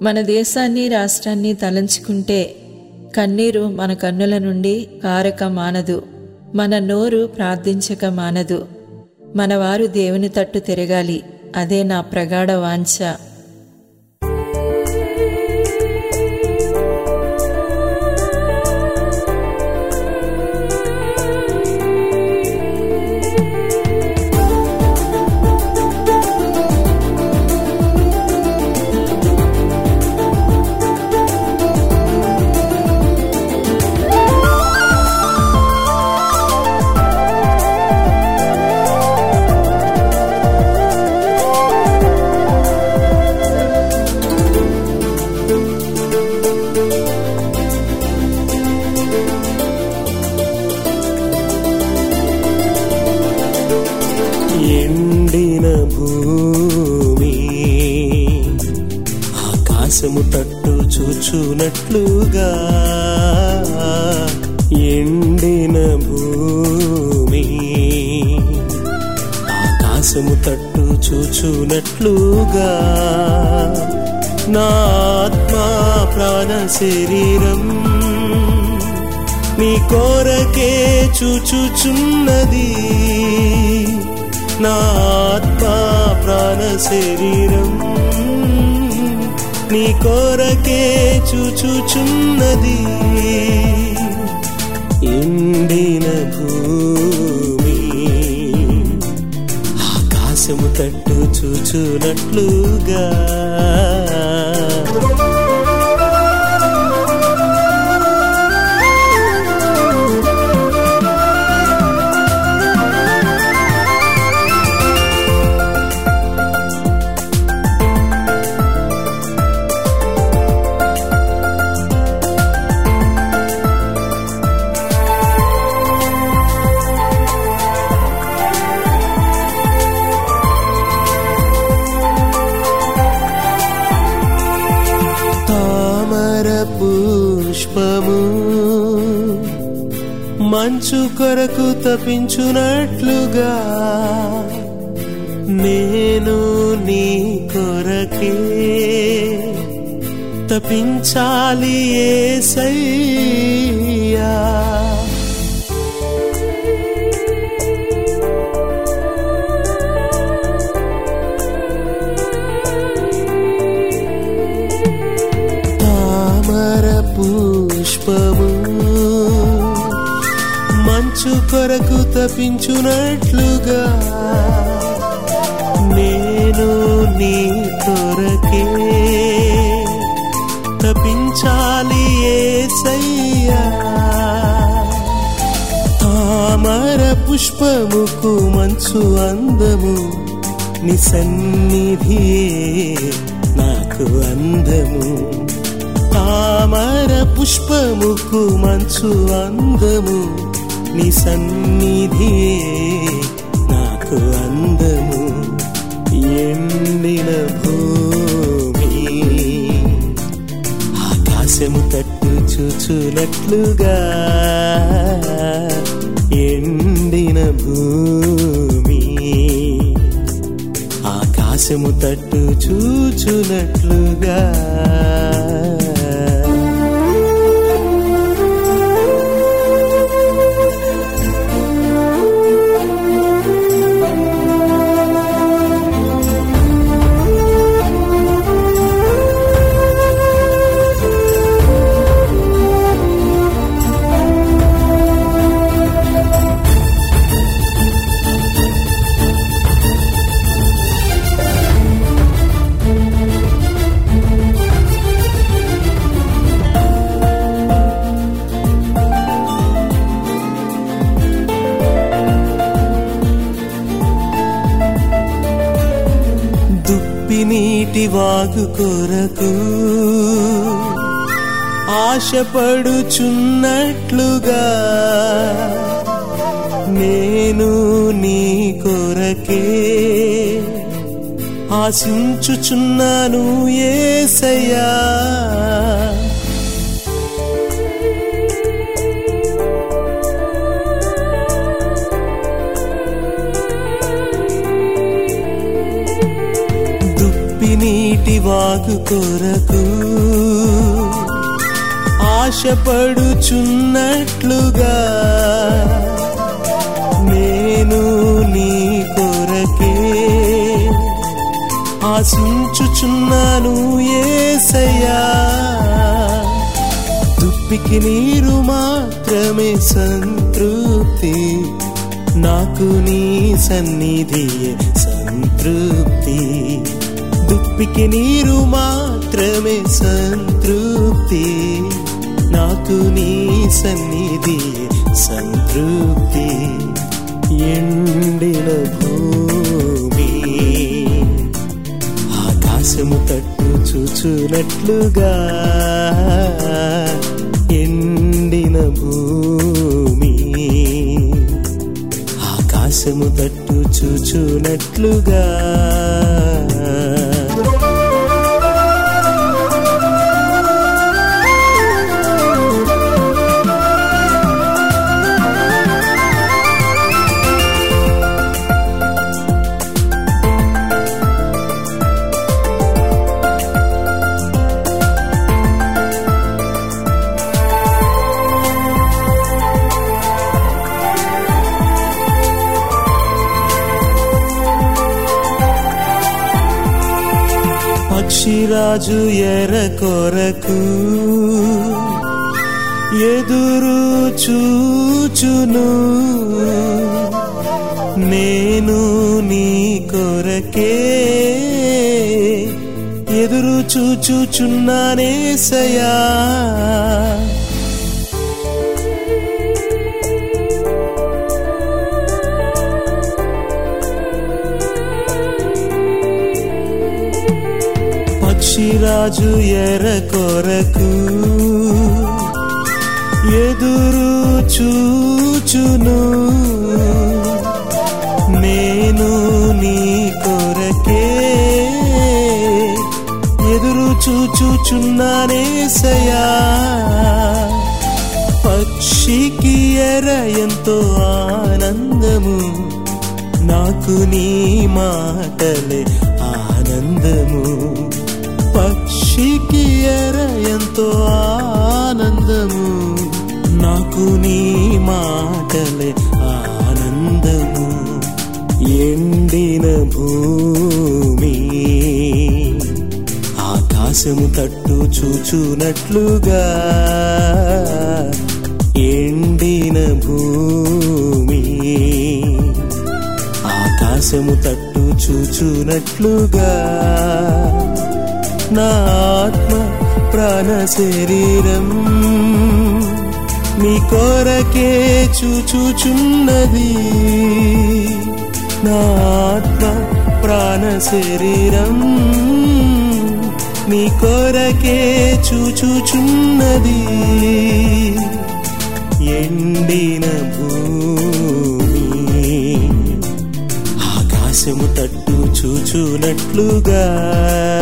మన దేశాన్ని రాష్ట్రాన్ని తలంచుకుంటే కన్నీరు మన కన్నుల నుండి కారక మానదు, మన నోరు ప్రార్థించక మానదు. మనవారు దేవుని తట్టు తిరగాలి, అదే నా ప్రగాఢ వాంఛ. ఎండిన భూమి ఆకాశము తట్టు చూచునట్లుగా, ఎండిన భూమి ఆకాశము తట్టు చూచునట్లుగా, నా ఆత్మా ప్రాణ శరీరం నీ కోరకే చూచుచున్నది. నా ఆత్మా ప్రాణ శరీరం నీ కోరకే చూచుచున్నది. ఎండిన భూమి ఆకాశము తట్టు చూచునట్లుగా. పుష్పము మంచు కొరకు తపించునట్లుగా, నేను నీ కొరకే తపించాలి యేసయ్యా. పుష్పము మంచు కొరకు తపించునట్లుగా, నేను నీ కొరకే తపించాలి యేసయ్యా. తామర పుష్పముకు మంచు అందము, నీ సన్నిధియే నాకు అందము. తామర పుష్పముకు మంచు అందము, నీ సన్నిధియే నాకు అందము. ఎండిన భూమి ఆకాశము తట్టు చూచునట్లుగా, ఎండిన భూమి ఆకాశము తట్టు చూచునట్లుగా. నీటి వాగు కొరకు ఆశపడుచున్నట్లుగా, నేను నీ కొరకే ఆశించుచున్నాను యేసయ్యా. నీటి వాగు వాగు కొరకు ఆశపడుచున్నట్లుగా నేను నీ కొరకే ఆశించుచున్నాను యేసయ్యా. దుప్పికి నీరు మాత్రమే సంతృప్తి, నాకు నీ సన్నిధియే సంతృప్తి. దుప్పికి నీరు మాత్రమే సంతృప్తి, నాకు నీ సన్నిధియే సంతృప్తి. ఎండిన భూమి ఆకాశము తట్టు చూచునట్లుగా, ఎండిన భూమి ఆకాశము తట్టు చూచునట్లుగా. పక్షిరాజు ఎర కొరకు ఎదురు చూచును, నేను నీ కొరకే ఎదురు చూచుచున్నానేసయ్యా. పక్షిరాజు ఎర కొరకు ఎదురు చూచును, నేను నీ కొరకే ఎదురు చూచుచున్నానేసయ్యా. పక్షికి ఎర ఎంతో ఆనందము, నాకు నీ మాటలే ఆనందము. పక్షికి ఎర ఎంతో ఆనందము, నాకు నీ మాటలే ఆనందము. ఎండిన భూమి ఆకాశము తట్టు చూచునట్లుగా, ఎండిన భూమి ఆకాశము తట్టు చూచునట్లుగా. నా ఆత్మ ప్రాణ శరీరం నీ కొరకే చూచుచున్నది, నా ఆత్మ ప్రాణ శరీరం నీ కొరకే చూచుచున్నది. ఎండిన భూమి ఆకాశము తట్టు చూచునట్లుగా.